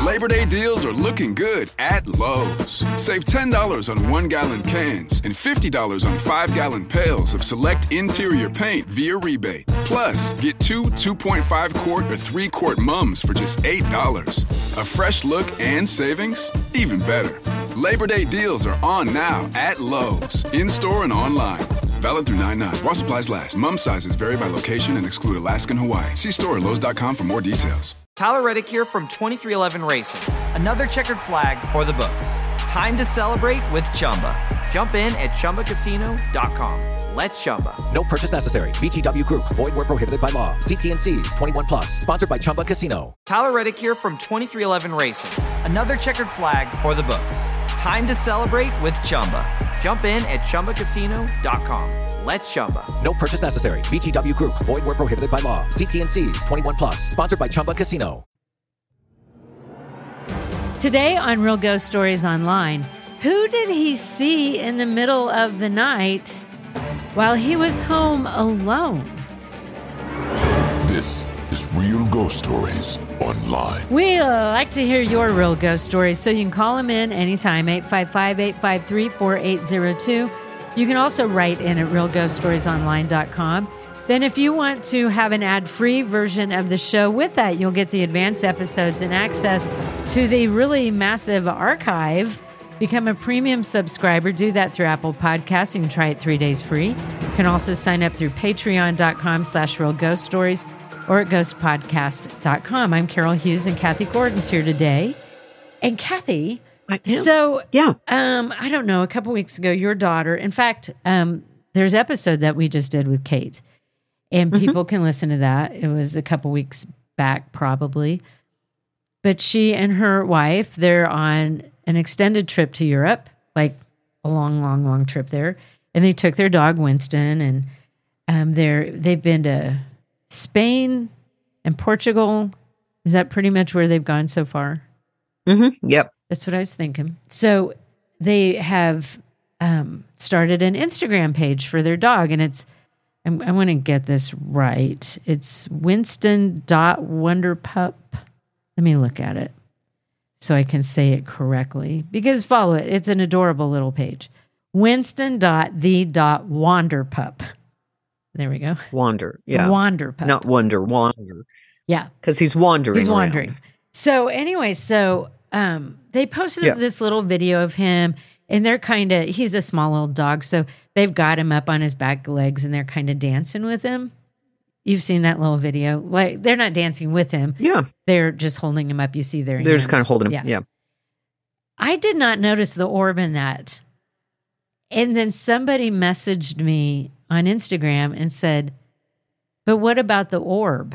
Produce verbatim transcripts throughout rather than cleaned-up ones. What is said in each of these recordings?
Labor Day deals are looking good at Lowe's. Save ten dollars on one-gallon cans and fifty dollars on five-gallon pails of select interior paint via rebate. Plus, get two two point five quart or three quart mums for just eight dollars. A fresh look and savings? Even better. Labor Day deals are on now at Lowe's, in-store and online. Valid through nine nine. While supplies last. Mum sizes vary by location and exclude Alaska and Hawaii. See store at lowes dot com for more details. Tyler Reddick here from twenty-three eleven Racing. Another checkered flag for the books. Time to celebrate with Chumba. Jump in at chumba casino dot com. Let's Chumba. No purchase necessary. V G W Group. Void where prohibited by law. See T and C's. twenty-one plus. Sponsored by Chumba Casino. Tyler Reddick here from twenty-three eleven Racing. Another checkered flag for the books. Time to celebrate with Chumba. Jump in at chumba casino dot com. Let's Chumba. No purchase necessary. V G W Group. Void where prohibited by law. See T and C's. twenty-one plus. Sponsored by Chumba Casino. Today on Real Ghost Stories Online, who did he see in the middle of the night while he was home alone? This is Real Ghost Stories Online. We like to hear your real ghost stories, so you can call them in anytime, eight five five, eight five three, four eight zero two. You can also write in at real ghost stories online dot com. Then if you want to have an ad-free version of the show with that, you'll get the advanced episodes and access to the really massive archive. Become a premium subscriber. Do that through Apple Podcasts. You can try it three days free. You can also sign up through patreon dot com slash real ghost stories or at ghost podcast dot com. I'm Carol Hughes, and Kathy Gordon's here today. And Kathy, so yeah, um, I don't know, a couple weeks ago, your daughter, in fact, um, there's an episode that we just did with Kate, and mm-hmm. people can listen to that. It was a couple weeks back, probably. But she and her wife, they're on an extended trip to Europe, like a long, long, long trip there. And they took their dog, Winston, and um, they're, they've been to Spain and Portugal. Is that pretty much where they've gone so far? Mm-hmm. Yep. That's what I was thinking. So they have um, started an Instagram page for their dog, and it's, I'm, I want to get this right. It's Winston dot Wonderpup. Let me look at it so I can say it correctly, because follow it. It's an adorable little page. Winston dot the dot Wanderpup. There we go. Wander. Yeah. Wanderpup. Not wonder, wander. Yeah. Because he's wandering. He's around. wandering. So anyway, so um, they posted yeah. this little video of him, and they're kind of, he's a small little dog, so they've got him up on his back legs, and they're kind of dancing with him. You've seen that little video. Like, they're not dancing with him. Yeah. They're just holding him up. You see their They're hands. just kind of holding him. Yeah. yeah. I did not notice the orb in that. And then somebody messaged me on Instagram and said, but what about the orb?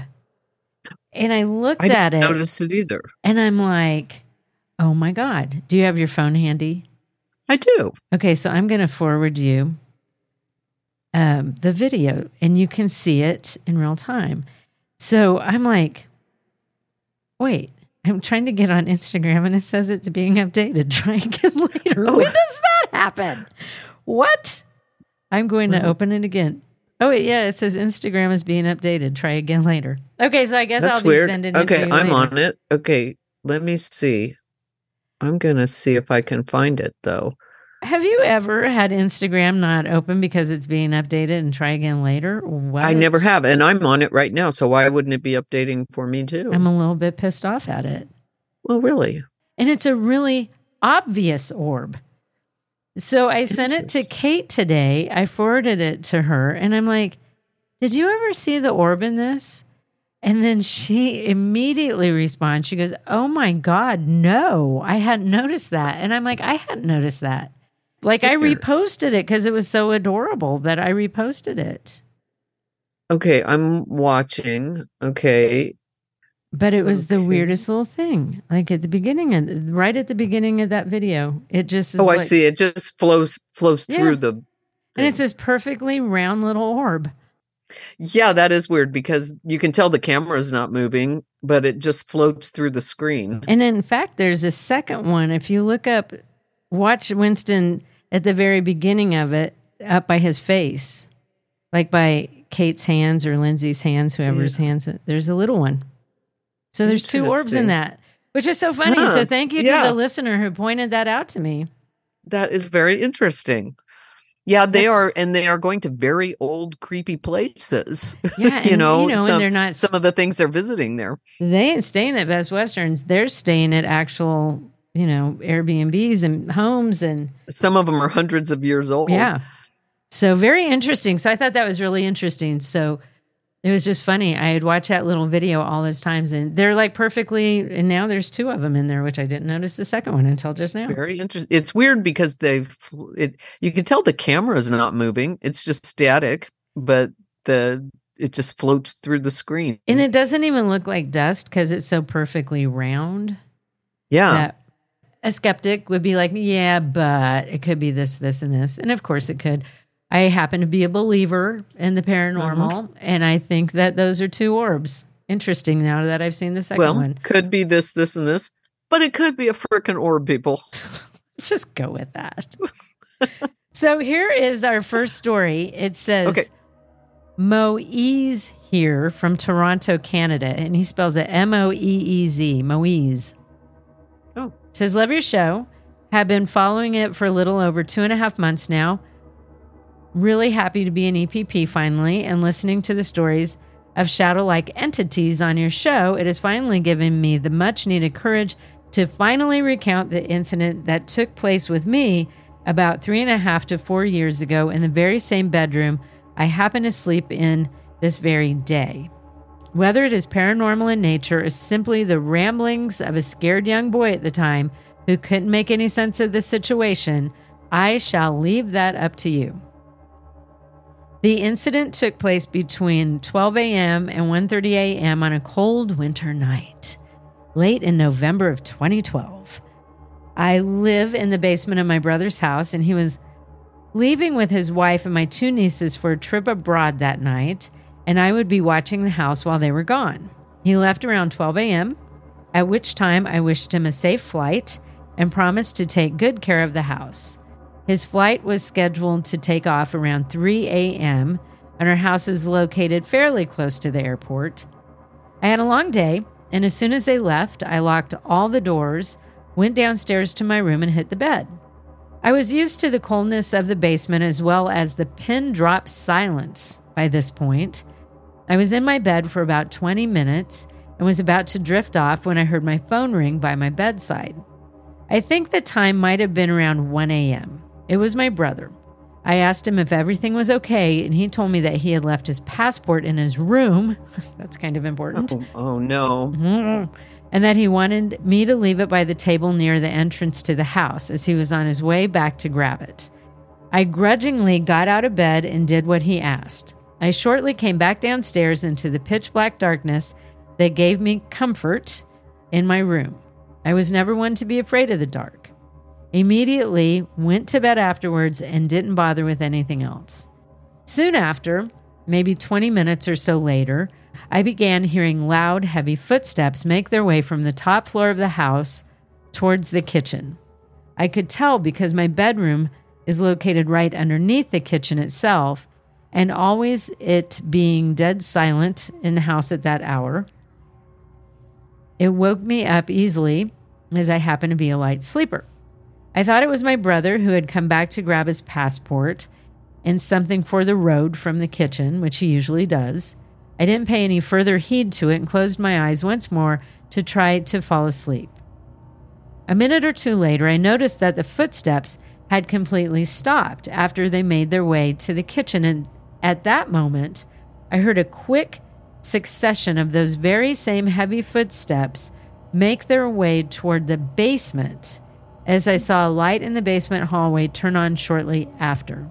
And I looked I didn't at it. notice it either. And I'm like, oh my God. Do you have your phone handy? I do. Okay, so I'm going to forward you um, the video, and you can see it in real time. So I'm like, wait, I'm trying to get on Instagram, and it says it's being updated. Try again later. Oh. When does that happen? What? I'm going to open it again. Oh, wait, yeah, it says Instagram is being updated. Try again later. Okay, so I guess That's I'll be weird. sending it okay, to you I'm later. on it. Okay, let me see. I'm going to see if I can find it, though. Have you ever had Instagram not open because it's being updated and try again later? What? I never have, and I'm on it right now, so why wouldn't it be updating for me, too? I'm a little bit pissed off at it. Well, really? And it's a really obvious orb. So I sent it to Kate today. I forwarded it to her, and I'm like, did you ever see the orb in this? And then she immediately responds. She goes, oh my God, no, I hadn't noticed that. And I'm like, I hadn't noticed that. Like, I reposted it because it was so adorable that I reposted it. Okay, I'm watching. Okay. But it was okay. the weirdest little thing. Like at the beginning, of, right at the beginning of that video, it just is Oh, like, I see. It just flows flows Yeah. through the... And it's this perfectly round little orb. Yeah, that is weird because you can tell the camera is not moving, but it just floats through the screen. And in fact, there's a second one. If you look up, watch Winston at the very beginning of it, up by his face, like by Kate's hands or Lindsay's hands, whoever's Yeah. hands. There's a little one. So there's two orbs in that. Which is so funny. Huh. So thank you to Yeah. the listener who pointed that out to me. That is very interesting. Yeah, they That's- are, and they are going to very old, creepy places. Yeah, you and, know, you know, and some, they're not- some of the things they're visiting there. They ain't staying at Best Westerns. They're staying at actual, you know, Airbnbs and homes and Some of them are hundreds of years old. yeah. So very interesting. So I thought that was really interesting. So it was just funny. I had watched that little video all those times and they're like perfectly, and now there's two of them in there, which I didn't notice the second one until just now. Very interesting. It's weird because they've it. You can tell the camera is not moving; it's just static, but the it just floats through the screen. And it doesn't even look like dust because it's so perfectly round. yeah, That a skeptic would be like, yeah, but it could be this, this, and this. And of course it could. I happen to be a believer in the paranormal, Mm-hmm. and I think that those are two orbs. Interesting now that I've seen the second well, one. could be this, this, and this, but it could be a frickin' orb, people. Let's just go with that. So here is our first story. It says, Okay. Moeez here from Toronto, Canada, and he spells it M O E E Z, Moeez. Oh, It says, love your show. Have been following it for a little over two and a half months now. Really happy to be an E P P finally and listening to the stories of shadow-like entities on your show. It has finally given me the much-needed courage to finally recount the incident that took place with me about three and a half to four years ago in the very same bedroom I happen to sleep in this very day. Whether it is paranormal in nature or simply the ramblings of a scared young boy at the time who couldn't make any sense of the situation, I shall leave that up to you. The incident took place between twelve a.m. and one thirty a.m. on a cold winter night, late in November of twenty twelve. I live in the basement of my brother's house, and he was leaving with his wife and my two nieces for a trip abroad that night, and I would be watching the house while they were gone. He left around twelve a.m., at which time I wished him a safe flight and promised to take good care of the house. His flight was scheduled to take off around three a.m., and our house is located fairly close to the airport. I had a long day, and as soon as they left, I locked all the doors, went downstairs to my room, and hit the bed. I was used to the coldness of the basement as well as the pin drop silence by this point. I was in my bed for about twenty minutes and was about to drift off when I heard my phone ring by my bedside. I think the time might have been around one a.m. It was my brother. I asked him if everything was okay, and he told me that he had left his passport in his room. That's kind of important. oh, oh no. Mm-hmm. And that he wanted me to leave it by the table near the entrance to the house as he was on his way back to grab it. I grudgingly got out of bed and did what he asked. I shortly came back downstairs into the pitch black darkness that gave me comfort in my room. I was never one to be afraid of the dark. Immediately went to bed afterwards and didn't bother with anything else. Soon after, maybe twenty minutes or so later, I began hearing loud, heavy footsteps make their way from the top floor of the house towards the kitchen. I could tell because my bedroom is located right underneath the kitchen itself, and always it being dead silent in the house at that hour. It woke me up easily as I happen to be a light sleeper. I thought it was my brother who had come back to grab his passport and something for the road from the kitchen, which he usually does. I didn't pay any further heed to it and closed my eyes once more to try to fall asleep. A minute or two later, I noticed that the footsteps had completely stopped after they made their way to the kitchen, and at that moment, I heard a quick succession of those very same heavy footsteps make their way toward the basement as I saw a light in the basement hallway turn on shortly after.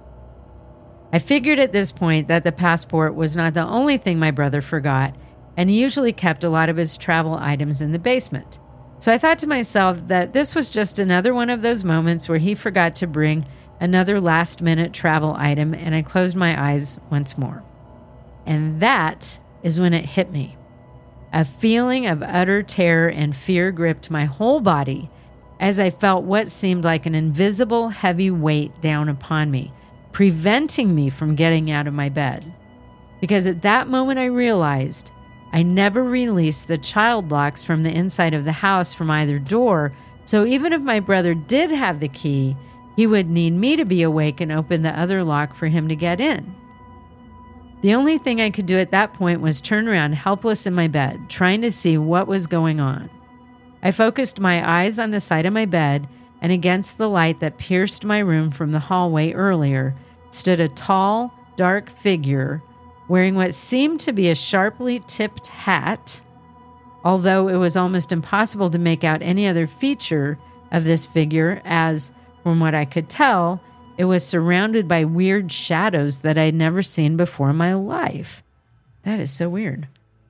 I figured at this point that the passport was not the only thing my brother forgot, and he usually kept a lot of his travel items in the basement. So I thought to myself that this was just another one of those moments where he forgot to bring another last-minute travel item, and I closed my eyes once more. And that is when it hit me. A feeling of utter terror and fear gripped my whole body as I felt what seemed like an invisible heavy weight down upon me, preventing me from getting out of my bed. Because at that moment I realized I never released the child locks from the inside of the house from either door, so even if my brother did have the key, he would need me to be awake and open the other lock for him to get in. The only thing I could do at that point was turn around helpless in my bed, trying to see what was going on. I focused my eyes on the side of my bed, and against the light that pierced my room from the hallway earlier stood a tall, dark figure wearing what seemed to be a sharply tipped hat, although it was almost impossible to make out any other feature of this figure, as, from what I could tell, it was surrounded by weird shadows that I'd never seen before in my life. That is so weird.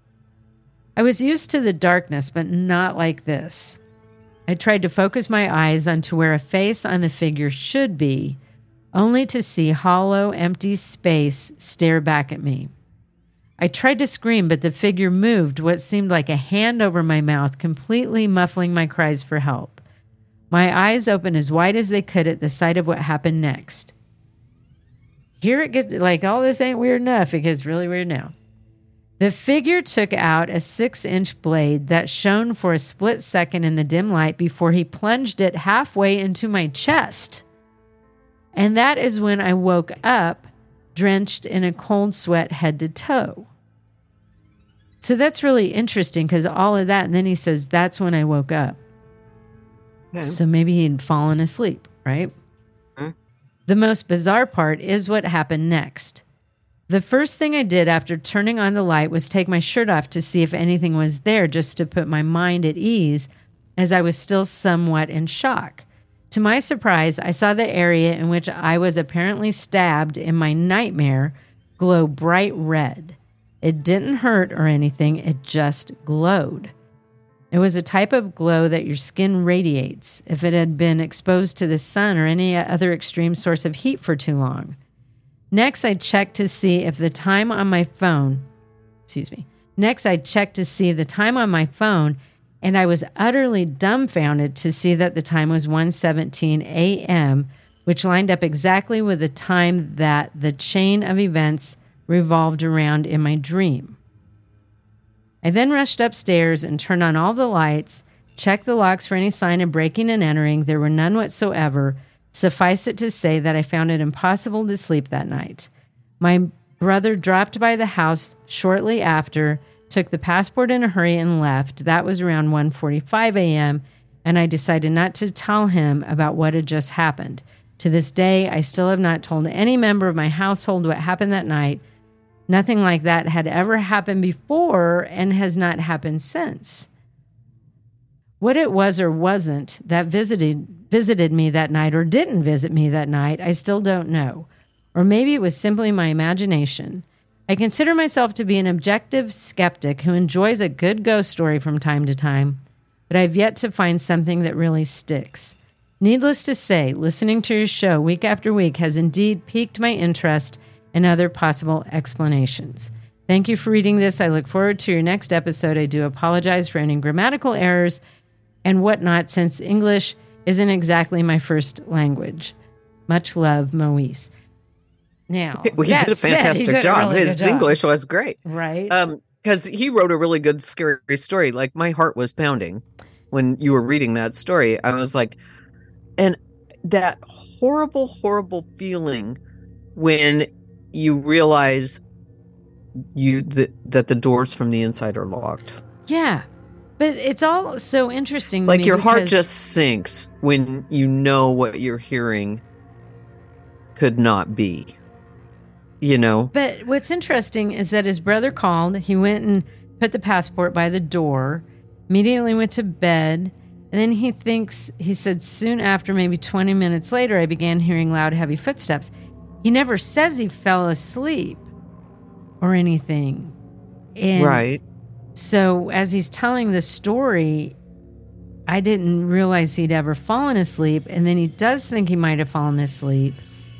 I was used to the darkness, but not like this. I tried to focus my eyes onto where a face on the figure should be, only to see hollow, empty space stare back at me. I tried to scream, but the figure moved what seemed like a hand over my mouth, completely muffling my cries for help. My eyes opened as wide as they could at the sight of what happened next. Here it gets, like, all this ain't weird enough. It gets really weird now. The figure took out a six-inch blade that shone for a split second in the dim light before he plunged it halfway into my chest. And that is when I woke up, drenched in a cold sweat head to toe. So that's really interesting, because all of that, and then he says, that's when I woke up. Okay. So maybe he'd fallen asleep, right? Mm-hmm. The most bizarre part is what happened next. The first thing I did after turning on the light was take my shirt off to see if anything was there, just to put my mind at ease, as I was still somewhat in shock. To my surprise, I saw the area in which I was apparently stabbed in my nightmare glow bright red. It didn't hurt or anything, it just glowed. It was a type of glow that your skin radiates if it had been exposed to the sun or any other extreme source of heat for too long. Next, I checked to see if the time on my phone, excuse me. Next, I checked to see the time on my phone, and I was utterly dumbfounded to see that the time was one seventeen a.m., which lined up exactly with the time that the chain of events revolved around in my dream. I then rushed upstairs and turned on all the lights, checked the locks for any sign of breaking and entering. There were none whatsoever. Suffice it to say that I found it impossible to sleep that night. My brother dropped by the house shortly after, took the passport in a hurry and left. That was around one forty-five a.m., and I decided not to tell him about what had just happened. To this day, I still have not told any member of my household what happened that night. Nothing like that had ever happened before and has not happened since. What it was or wasn't that visited visited me that night or didn't visit me that night, I still don't know. Or maybe it was simply my imagination. I consider myself to be an objective skeptic who enjoys a good ghost story from time to time, but I've yet to find something that really sticks. Needless to say, listening to your show week after week has indeed piqued my interest in other possible explanations. Thank you for reading this. I look forward to your next episode. I do apologize for any grammatical errors and whatnot, since English isn't exactly my first language. Much love, Moise. Now, well, he did a fantastic said, did job. A really His good English job. was great, right? Um, because he wrote a really good scary story. Like, my heart was pounding when you were reading that story. I was like, and that horrible, horrible feeling when you realize you that that the doors from the inside are locked. Yeah. But it's all so interesting to like me your heart because- just sinks when you know what you're hearing could not be, you know. But what's interesting is that his brother called. He went and put the passport by the door, immediately went to bed, and then he thinks, he said, soon after, maybe twenty minutes later, I began hearing loud, heavy footsteps. He never says he fell asleep or anything. And right. so as he's telling the story, I didn't realize he'd ever fallen asleep. And then he does think he might have fallen asleep.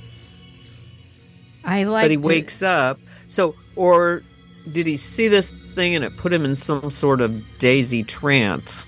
I like But he to, wakes up. So, or did he see this thing and it put him in some sort of daisy trance?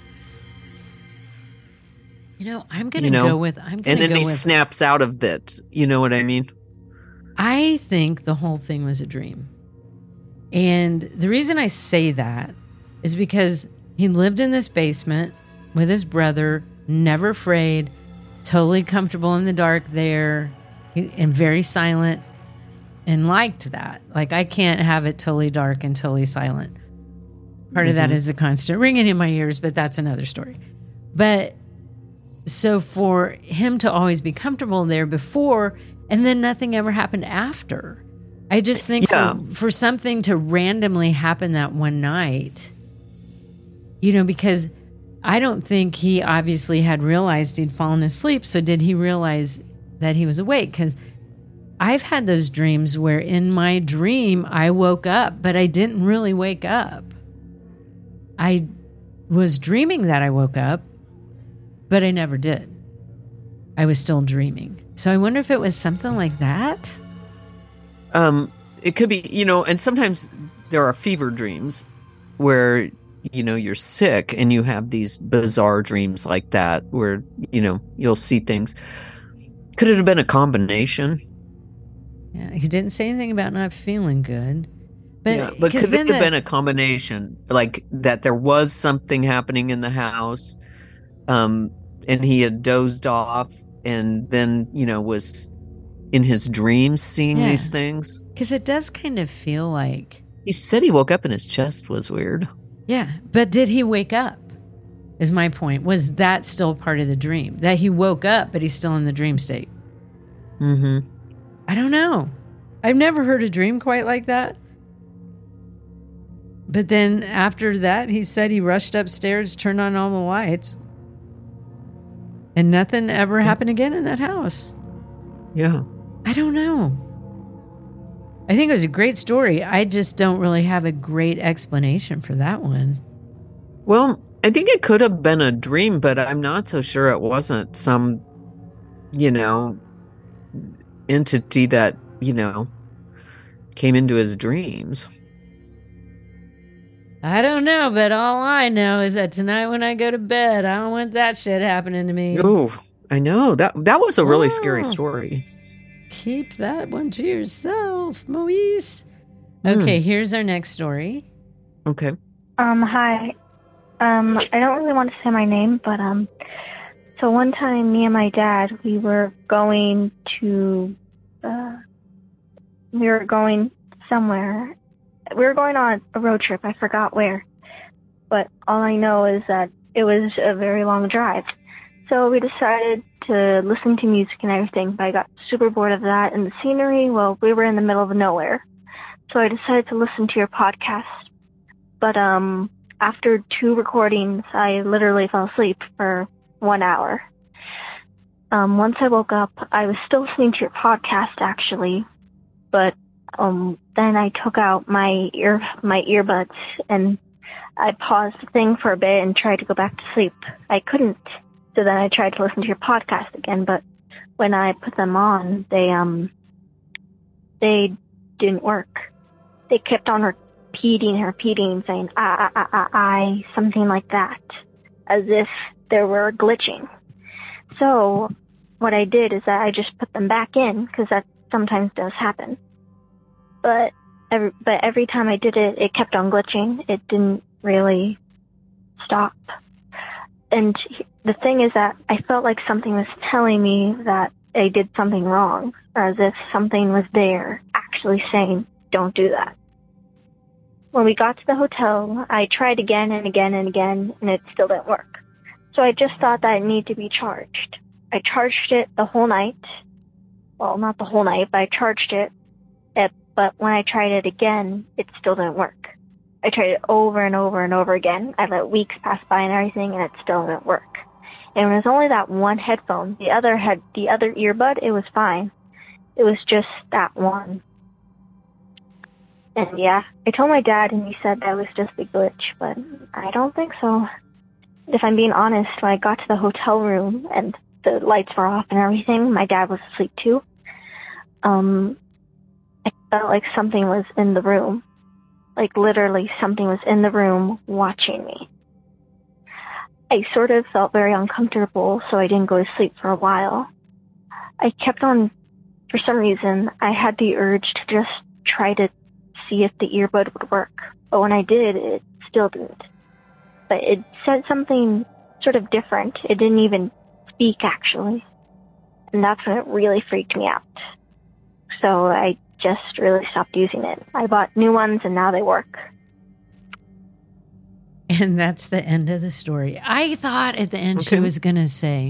You know, I'm going to You know? go with, I'm going And to then go he with, snaps out of it. You know what I mean? I think the whole thing was a dream. And the reason I say that is because he lived in this basement with his brother, never afraid, totally comfortable in the dark there, and very silent, and liked that. Like, I can't have it totally dark and totally silent. Part mm-hmm. of that is the constant ringing in my ears, but that's another story. But so for him to always be comfortable there before, and then nothing ever happened after. I just think yeah. for, for something to randomly happen that one night, you know, because I don't think he obviously had realized he'd fallen asleep. So did he realize that he was awake? Because I've had those dreams where in my dream I woke up, but I didn't really wake up. I was dreaming that I woke up, but I never did. I was still dreaming. So I wonder if it was something like that. Um, it could be, you know, and sometimes there are fever dreams where, you know, you're sick and you have these bizarre dreams like that where, you know, you'll see things. Could it have been a combination? Yeah, he didn't say anything about not feeling good. But, yeah, but could it have the, been a combination? Like that there was something happening in the house, um, and he had dozed off and then, you know, was in his dreams seeing yeah. these things? Because it does kind of feel like... He said he woke up and his chest was weird. Yeah, but did he wake up? Is my point. Was that still part of the dream? That he woke up, but he's still in the dream state? Mm-hmm. I don't know. I've never heard a dream quite like that. But then after that, he said he rushed upstairs, turned on all the lights, and nothing ever happened again in that house. Yeah. I don't know. I think it was a great story. I just don't really have a great explanation for that one. Well, I think it could have been a dream, but I'm not so sure it wasn't some, you know, entity that, you know, came into his dreams. I don't know, but all I know is that tonight when I go to bed, I don't want that shit happening to me. Oh, I know. That that was a really oh. scary story. Keep that one to yourself, Moise. Okay, mm. here's our next story. Okay. Um, hi. Um, I don't really want to say my name, but um, so one time, me and my dad, we were going to, uh, we were going somewhere. We were going on a road trip. I forgot where, but all I know is that it was a very long drive. So we decided to listen to music and everything, but I got super bored of that and the scenery. Well, we were in the middle of nowhere. So I decided to listen to your podcast. But um, after two recordings, I literally fell asleep for one hour. Um, once I woke up, I was still listening to your podcast, actually. But um, then I took out my ear my earbuds and I paused the thing for a bit and tried to go back to sleep. I couldn't. So then I tried to listen to your podcast again, but when I put them on, they um they didn't work. They kept on repeating and repeating, saying I, I, I, I, something like that, as if they were glitching. So what I did is that I just put them back in, because that sometimes does happen. But every, but every time I did it, it kept on glitching. It didn't really stop. And the thing is that I felt like something was telling me that I did something wrong, or as if something was there actually saying, don't do that. When we got to the hotel, I tried again and again and again, and it still didn't work. So I just thought that it needed to be charged. I charged it the whole night. Well, not the whole night, but I charged it. it but when I tried it again, it still didn't work. I tried it over and over and over again. I let weeks pass by and everything, and it still didn't work. And it was only that one headphone. The other had the other earbud. It was fine. It was just that one. And yeah, I told my dad, and he said that was just a glitch, but I don't think so. If I'm being honest, when I got to the hotel room and the lights were off and everything, my dad was asleep too. Um, I felt like something was in the room. Like, literally, something was in the room watching me. I sort of felt very uncomfortable, so I didn't go to sleep for a while. I kept on, for some reason, I had the urge to just try to see if the earbud would work. But when I did, it still didn't. But it said something sort of different. It didn't even speak, actually. And that's when it really freaked me out. So I just really stopped using it. I bought new ones, and now they work. And that's the end of the story. I thought at the end Okay. she was going to say,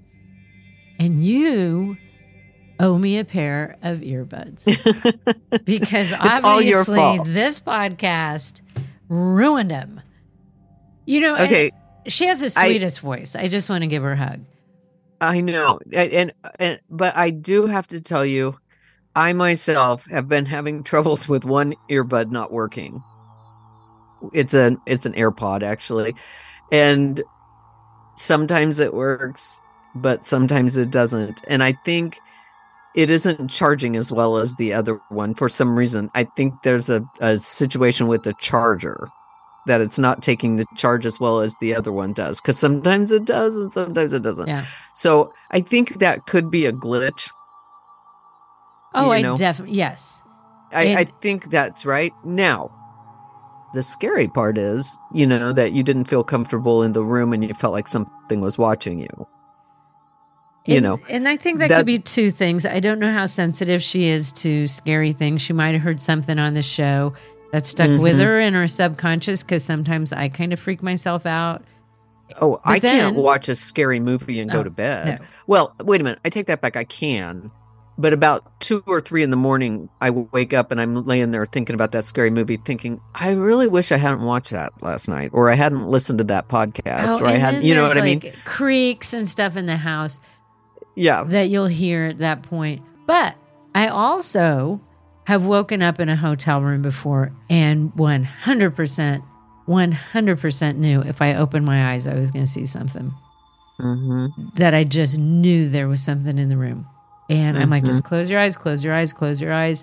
and you owe me a pair of earbuds. Because It's all your obviously fault. this podcast ruined them. You know, and Okay. she has the I- sweetest voice. I just want to give her a hug. I know. And, and and but I do have to tell you, I myself have been having troubles with one earbud not working. It's a it's an AirPod actually. And sometimes it works, but sometimes it doesn't. And I think it isn't charging as well as the other one for some reason. I think there's a, a situation with the charger that it's not taking the charge as well as the other one does. Because sometimes it does and sometimes it doesn't. Yeah. So I think that could be a glitch. Oh, You I know? definitely, yes. I, And- I think that's right. Now, the scary part is, you know, that you didn't feel comfortable in the room and you felt like something was watching you. You and, know, and I think that, that- could be two things. I don't know how sensitive she is to scary things. She might have heard something on the show that stuck with Mhm. her in her subconscious, because sometimes I kind of freak myself out. Oh, I But can't then- watch a scary movie and Oh, go to bed. no. Well, wait a minute. I take that back. I can. But about two or three in the morning, I wake up and I'm laying there thinking about that scary movie, thinking, I really wish I hadn't watched that last night, or I hadn't listened to that podcast, Oh, or I and hadn't, then you know what there's, I mean? like, creaks and stuff in the house Yeah. that you'll hear at that point. But I also have woken up in a hotel room before and one hundred percent, one hundred percent knew if I opened my eyes, I was going to see something. hmm That I just knew there was something in the room. And I'm like, Mhm. just close your eyes, close your eyes, close your eyes.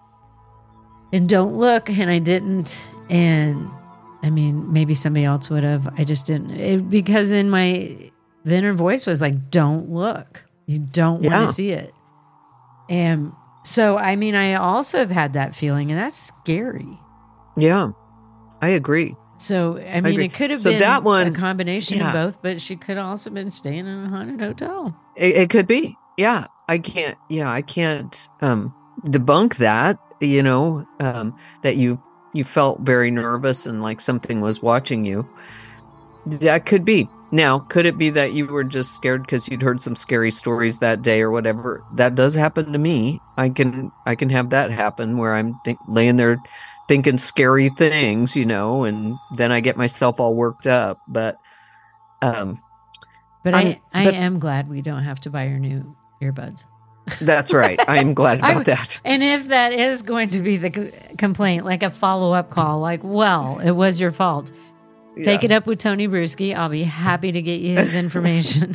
And don't look. And I didn't. And I mean, maybe somebody else would have. I just didn't. It, because in my, the inner voice was like, don't look. You don't Yeah. want to see it. And so, I mean, I also have had that feeling, and that's scary. Yeah. I agree. So, I mean, agree. it could have So been that one- a combination yeah. of both, but she could have also been staying in a haunted hotel. It, it could be. Yeah. I can't, yeah, I can't um, debunk that, you know, um, that you, you felt very nervous and like something was watching you. That could be. Now, could it be that you were just scared because you'd heard some scary stories that day or whatever? That does happen to me. I can, I can have that happen where I'm think, laying there thinking scary things, you know, and then I get myself all worked up. But, um, But I'm- I, I but- am glad we don't have to buy your new earbuds. that's right. I'm glad I- about that. And if that is going to be the c- complaint, like a follow up call, like, well, it was your fault. Take Yeah. it up with Tony Bruschi. I'll be happy to get you his information.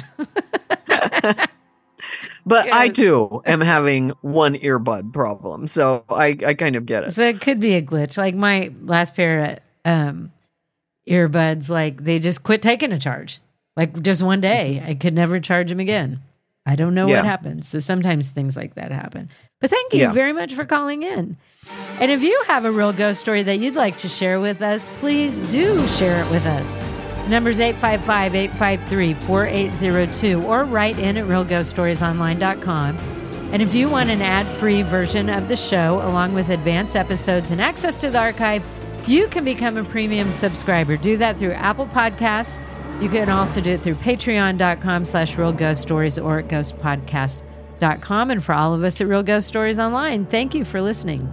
But I Yes. too am having one earbud problem, so I, I kind of get it. So it could be a glitch. Like my last pair of um, earbuds, like they just quit taking a charge. Like just one day, I could never charge them again. I don't know Yeah. what happens. So sometimes things like that happen. But thank you Yeah. very much for calling in. And if you have a real ghost story that you'd like to share with us, please do share it with us. The number's eight five five, eight five three, four eight zero two or write in at real ghost stories online dot com. And if you want an ad-free version of the show along with advanced episodes and access to the archive, you can become a premium subscriber. Do that through Apple Podcasts. You can also do it through patreon.com slash real ghost stories or at ghost podcast dot com. And for all of us at Real Ghost Stories Online, thank you for listening.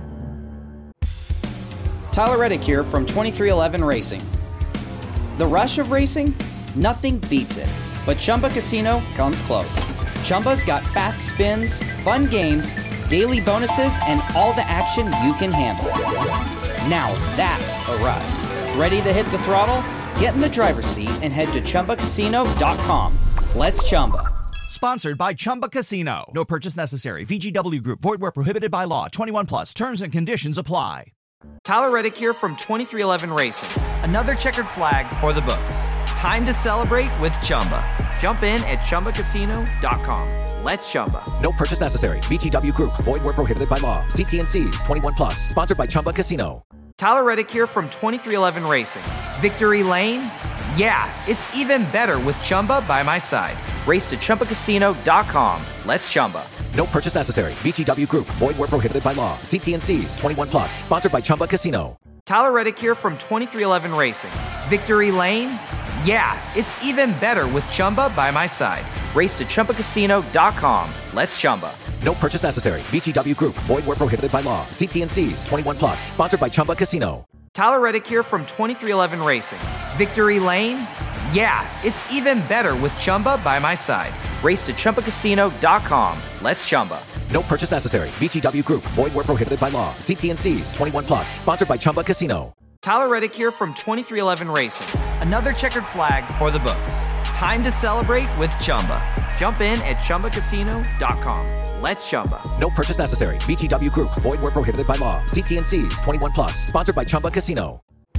Tyler Reddick here from twenty-three eleven Racing. The rush of racing? Nothing beats it. But Chumba Casino comes close. Chumba's got fast spins, fun games, daily bonuses, and all the action you can handle. Now that's a ride. Ready to hit the throttle? Get in the driver's seat and head to chumba casino dot com. Let's Chumba. Sponsored by Chumba Casino. No purchase necessary. V G W Group. Void where prohibited by law. twenty-one plus. Terms and conditions apply. Tyler Reddick here from twenty-three eleven Racing. Another checkered flag for the books. Time to celebrate with Chumba. Jump in at chumba casino dot com. Let's Chumba. No purchase necessary. V G W Group. Void where prohibited by law. See T and Cs. twenty-one plus. Sponsored by Chumba Casino. Tyler Reddick here from twenty-three eleven Racing. Victory Lane? Yeah, it's even better with Chumba by my side. Race to chumba casino dot com. Let's Chumba. No purchase necessary. V G W Group. Void where prohibited by law. See T and Cs. twenty-one plus. Sponsored by Chumba Casino. Tyler Reddick here from twenty-three eleven Racing. Victory Lane? Yeah, it's even better with Chumba by my side. Race to chumba casino dot com. Let's Chumba. No purchase necessary. V G W Group. Void where prohibited by law. See T and Cs. twenty-one plus. Sponsored by Chumba Casino. Tyler Reddick here from twenty-three eleven Racing. Victory Lane? Yeah, it's even better with Chumba by my side. Race to chumba casino dot com. Let's Chumba. No purchase necessary. V G W Group. Void where prohibited by law. See T and Cs. twenty-one plus. Sponsored by Chumba Casino. Tyler Reddick here from twenty-three eleven Racing. Another checkered flag for the books. Time to celebrate with Chumba. Jump in at chumba casino dot com. Let's Chumba. No purchase necessary. V G W Group. Void where prohibited by law. See T and Cs. twenty-one plus. Sponsored by Chumba Casino.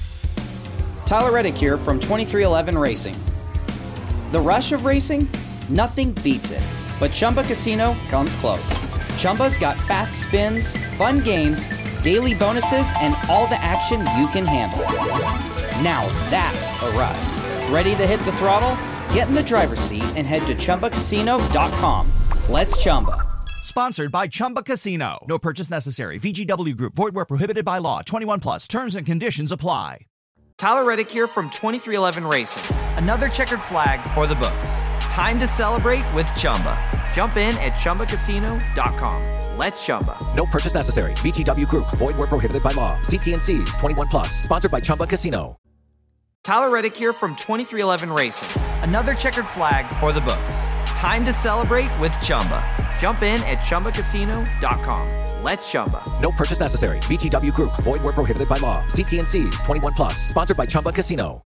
Tyler Reddick here from twenty-three eleven Racing. The rush of racing? Nothing beats it. But Chumba Casino comes close. Chumba's got fast spins, fun games, daily bonuses, and all the action you can handle. Now that's a ride. Ready to hit the throttle? Get in the driver's seat and head to chumba casino dot com. Let's Chumba. Sponsored by Chumba Casino. No purchase necessary. V G W Group. Void where prohibited by law. twenty-one plus. Terms and conditions apply. Tyler Reddick here from twenty-three eleven Racing. Another checkered flag for the books. Time to celebrate with Chumba. Jump in at chumba casino dot com. Let's Chumba. No purchase necessary. V G W Group. Void where prohibited by law. See T and Cs. twenty-one plus. Sponsored by Chumba Casino. Tyler Reddick here from twenty-three eleven Racing. Another checkered flag for the books. Time to celebrate with Chumba. Jump in at chumba casino dot com. Let's Chumba. No purchase necessary. V G W Group. Void where prohibited by law. See T and Cs. twenty-one plus. Sponsored by Chumba Casino.